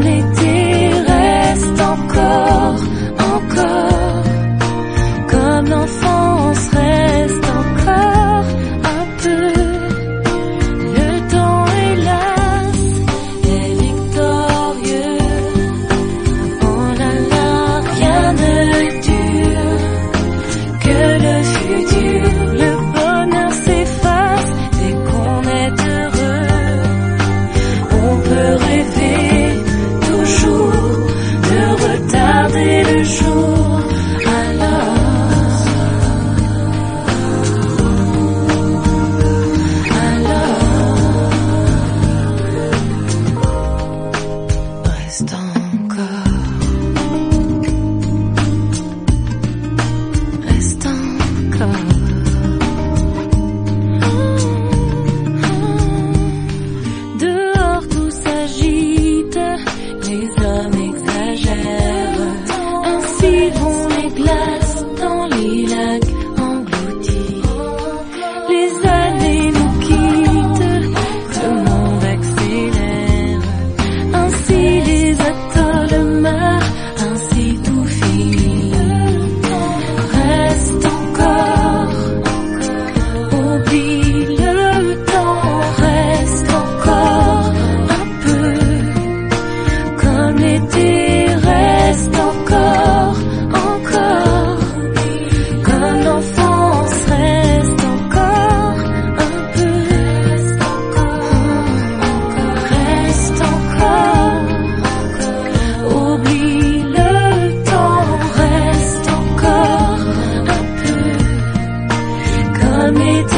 été, reste encore, encore, comme l'enfance reste encore un peu. Le temps hélas est victorieux. Oh là là, rien ne dure que le futur. Le bonheur s'efface dès qu'on est heureux. On peut rêver toujours de retarder le jour. Reste encore, reste encore. Dehors tout s'agite, les hommes exagèrent. Ainsi vont les glaces dans les lacs engloutis. Les années nous quittent, le monde accélère. Ainsi les atolls meurent, ainsi tout finit. Reste encore, oublie le temps, reste encore un peu, comme l'été, reste encore, encore, comme l'enfance, reste encore un peu, reste encore, oublie le temps, reste encore un peu, comme l'été.